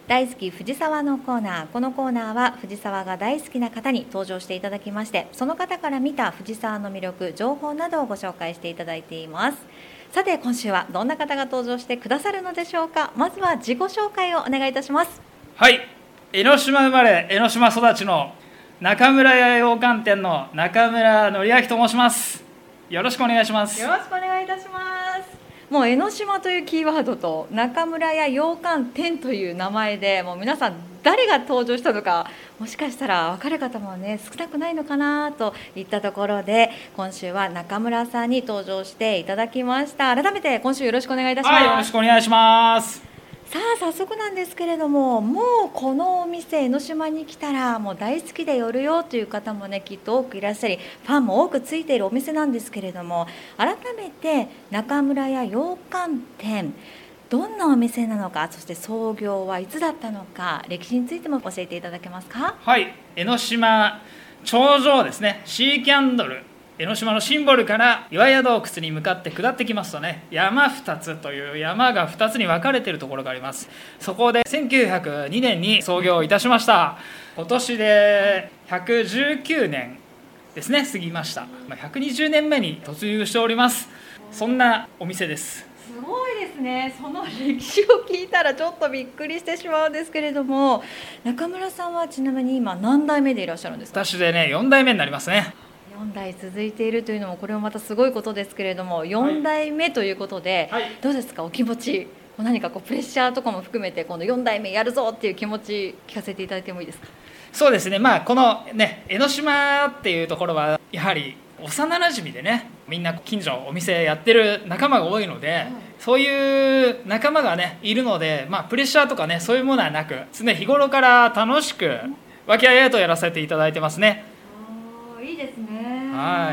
大好き藤沢のコーナー。このコーナーは藤沢が大好きな方に登場していただきまして、その方から見た藤沢の魅力、情報などをご紹介していただいています。さて今週はどんな方が登場してくださるのでしょうか。まずは自己紹介をお願いいたします。 はい、江ノ島生まれ江ノ島育ちの中村屋洋館店の中村則明と申します。よろしくお願いします。 よろしくお願いいたします。もう江ノ島というキーワードと中村屋洋館店という名前で、もう皆さん誰が登場したのか、もしかしたら分かる方もね少なくないのかなといったところで、今週は中村さんに登場していただきました。改めて今週よろしくお願いいたします。 はい、よろしくお願いします。 さあ早速なんですけれども、もうこのお店江ノ島に来たらもう大好きで寄るよという方もねきっと多くいらっしゃり、ファンも多くついているお店なんですけれども、改めて中村屋洋館店、どんなお店なのか、そして創業はいつだったのか、歴史についても教えていただけますか。 はい、江ノ島頂上ですね、シーキャンドル、江ノ島のシンボルから岩屋洞窟に向かって下ってきますとね、山2つという山が2つに分かれているところがあります。そこで1902年に創業いたしました。今年で119年ですね、過ぎました。120年目に突入しております。そんなお店です。 すごいですね。その歴史を聞いたらちょっとびっくりしてしまうんですけれども、中村さんはちなみに今何代目でいらっしゃるんですか。 私でね4代目になりますね。 4代続いているというのもこれもまたすごいことですけれども、4代目ということで、 はい、 どうですかお気持ち。何かプレッシャーとかも含めて今度4代目やるぞっていう気持ち聞かせていただいてもいいですか。 そうですね、このね江ノ島っていうところはやはり幼なじみでね、みんな近所お店やってる仲間が多いので、そういう仲間がねいるので、プレッシャーとかねそういうものはなく、常日頃から楽しく和気あいあいとやらせていただいてますね。 いいですね。 はい、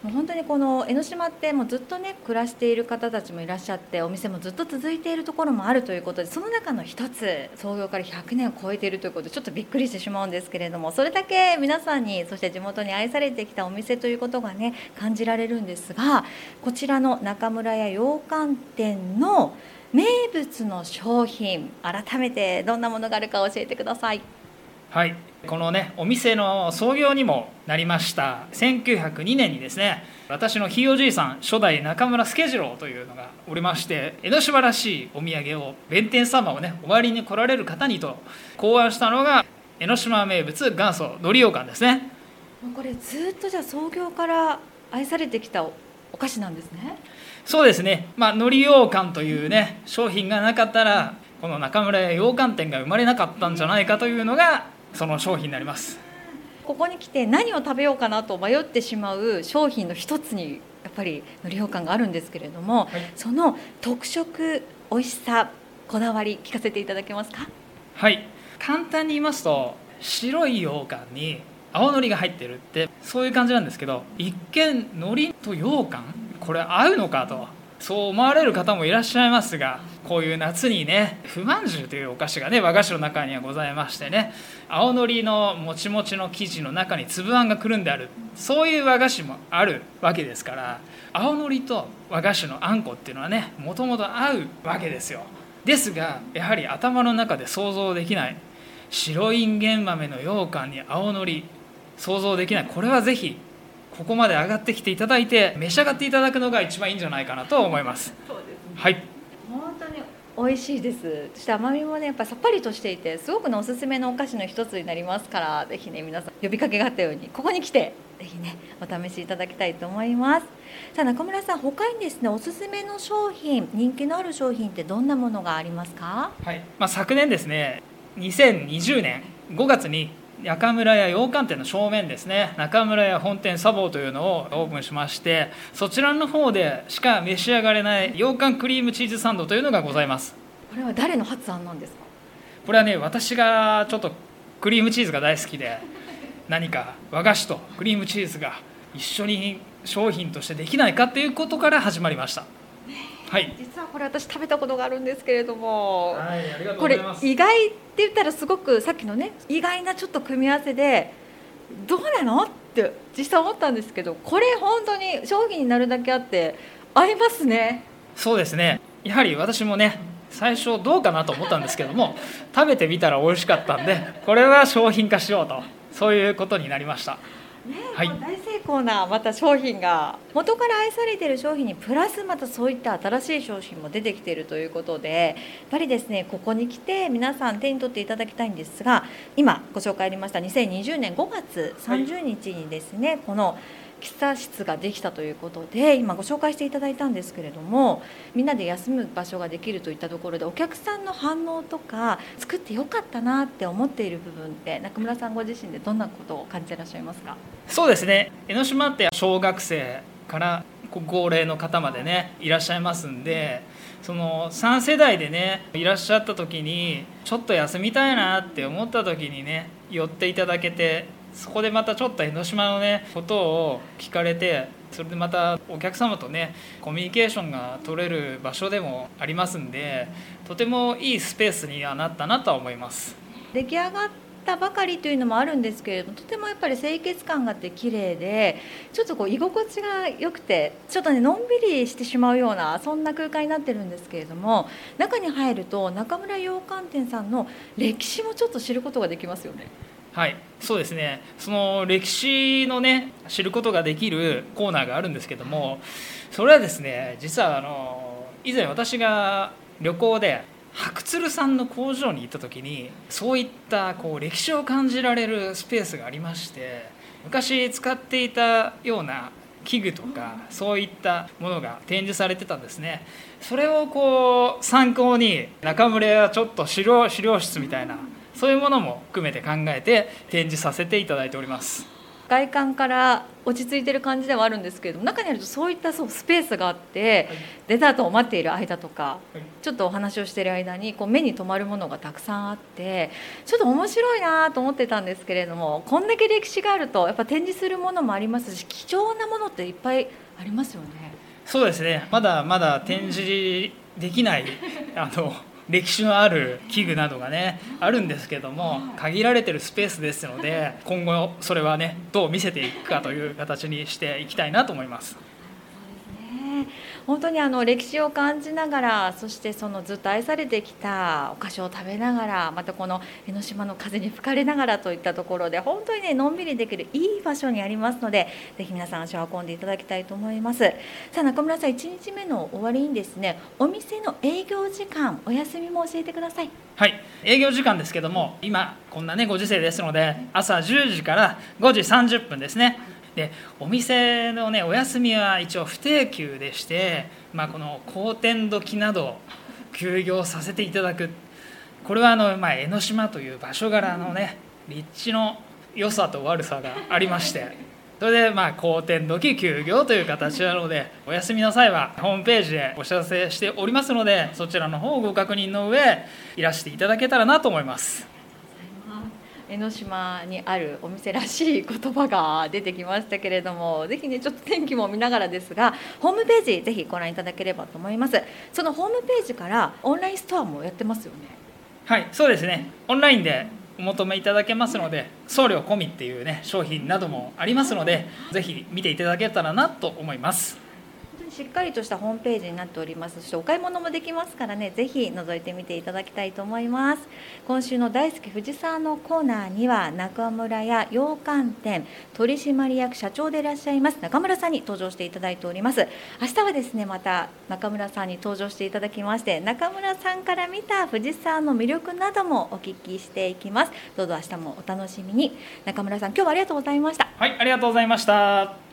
もう本当にこの江ノ島ってもうずっとね暮らしている方たちもいらっしゃって、お店もずっと続いているところもあるということで、その中の一つ創業から100年を超えているということでちょっとびっくりしてしまうんですけれども、それだけ皆さんにそして地元に愛されてきたお店ということがね感じられるんですが、こちらの中村屋洋館店の名物の商品、改めてどんなものがあるか教えてください。 はい、このねお店の創業にもなりました1902年にですね、私のひいおじいさん初代中村助次郎というのがおりまして、江ノ島らしいお土産を弁天様をねお参りに来られる方にと考案したのが江ノ島名物元祖海苔羊羹ですね。 これずっとじゃあ創業から愛されてきたお菓子なんですね。 そうですね、海苔羊羹というね商品がなかったらこの中村屋羊羹店が生まれなかったんじゃないかというのがその商品になります。 ここに来て何を食べようかなと迷ってしまう商品の一つにやっぱり海苔羊羹があるんですけれども、はい、その特色、美味しさ、こだわり聞かせていただけますか。 はい、簡単に言いますと白い羊羹に青のりが入ってるってそういう感じなんですけど、一見海苔と羊羹これ合うのかとそう思われる方もいらっしゃいますが、こういう夏にね不満じゅうというお菓子がね和菓子の中にはございましてね、青のりのもちもちの生地の中に粒あんがくるんである、そういう和菓子もあるわけですから、青のりと和菓子のあんこっていうのはねもともと合うわけですよ。ですがやはり頭の中で想像できない白いんげん豆の羊羹に青のり想像できない。これはぜひここまで上がってきていただいて召し上がっていただくのが一番いいんじゃないかなと思います。 そうですね、 はい、 本当に美味しいです。そして甘みもねやっぱさっぱりとしていてすごくねおすすめのお菓子の一つになりますから、ぜひね皆さん呼びかけがあったようにここに来てぜひねお試しいただきたいと思います。さあ中村さん、他にですねおすすめの商品、人気のある商品ってどんなものがありますか。 はい、昨年ですね2020年5月に中村屋羊羹店の正面ですね、中村屋本店茶房というのをオープンしまして、そちらの方でしか召し上がれない羊羹クリームチーズサンドというのがございます。 これは誰の発案なんですか。 これはね私がちょっとクリームチーズが大好きで、何か和菓子とクリームチーズが一緒に商品としてできないかっていうことから始まりました。はい、 実はこれ私食べたことがあるんですけれども、 はい、ありがとうこれございます。 意外って言ったらすごくさっきのね意外なちょっと組み合わせでどうなのって実際思ったんですけど、これ本当に商品になるだけあって合いますね。 そうですね、やはり私もね最初どうかなと思ったんですけども、食べてみたら美味しかったんで、これは商品化しようと、そういうことになりました。 はい、大成功なまた商品が、元から愛されている商品にプラスまたそういった新しい商品も出てきているということで、やっぱりですね、ここに来て皆さん手に取っていただきたいんですが、今ご紹介ありました2020年5月30日にですね、この喫茶室ができたということで今ご紹介していただいたんですけれども、みんなで休む場所ができるといったところでお客さんの反応とか作ってよかったなって思っている部分って中村さんご自身でどんなことを感じていらっしゃいますか？ そうですね、江ノ島って小学生から高齢の方までねいらっしゃいますんで、その3世代でねいらっしゃった時にちょっと休みたいなって思った時にね寄っていただけて、そこでまたちょっと江ノ島のねことを聞かれて、それでまたお客様とねコミュニケーションが取れる場所でもありますんで、とてもいいスペースにはなったなとは思います。 出来上がったばかりというのもあるんですけれども、とてもやっぱり清潔感があって綺麗で、ちょっとこう居心地が良くてちょっとねのんびりしてしまうようなそんな空間になってるんですけれども、中に入ると中村洋館店さんの歴史もちょっと知ることができますよね。 はい、そうですね、その歴史のね知ることができるコーナーがあるんですけども、それはですね、実は以前私が旅行で白鶴さんの工場に行った時に、そういったこう歴史を感じられるスペースがありまして、昔使っていたような器具とかそういったものが展示されてたんですね。それをこう参考に中村やちょっと資料室みたいな、そういうものも含めて考えて展示させていただいております。 外観から落ち着いてる感じではあるんですけれども、中にあるとそういったスペースがあって、はい、デザートを待っている間とか、はい、ちょっとお話をしている間にこう目に留まるものがたくさんあって、ちょっと面白いなと思ってたんですけれども、こんだけ歴史があるとやっぱ展示するものもありますし、貴重なものっていっぱいありますよね。 そうですね、まだまだ展示できない歴史のある器具などがねあるんですけども、限られてるスペースですので、今後それはねどう見せていくかという形にしていきたいなと思います。 本当に歴史を感じながら、そしてそのずっと愛されてきたお菓子を食べながら、またこの江ノ島の風に吹かれながらといったところで、本当にねのんびりできるいい場所にありますので、ぜひ皆さん足を運んでいただきたいと思います。さあ中村さん、1日目の終わりにですね、お店の営業時間、お休みも教えてください。 はい、営業時間ですけども、今こんなねご時世ですので、朝10時から5時30分ですね。でお店のねお休みは一応不定休でして、この好天時など休業させていただく、これは江ノ島という場所柄のね立地の良さと悪さがありまして、それで好天時休業という形なので、お休みの際はホームページでお知らせしておりますので、そちらの方をご確認の上いらしていただけたらなと思います。 江ノ島にあるお店らしい言葉が出てきましたけれども、ぜひねちょっと天気も見ながらですが、ホームページぜひご覧いただければと思います。そのホームページからオンラインストアもやってますよね。 はい、そうですね、オンラインでお求めいただけますので、送料込みっていうね商品などもありますので、ぜひ見ていただけたらなと思います。 しっかりとしたホームページになっておりますし、お買い物もできますからね、ぜひ覗いてみていただきたいと思います。今週の大好き藤沢のコーナーには、中村屋洋館店取締役社長でいらっしゃいます中村さんに登場していただいております。明日はですね、また中村さんに登場していただきまして、中村さんから見た藤沢の魅力などもお聞きしていきます。どうぞ明日もお楽しみに。中村さん、今日はありがとうございました。 はい、ありがとうございました。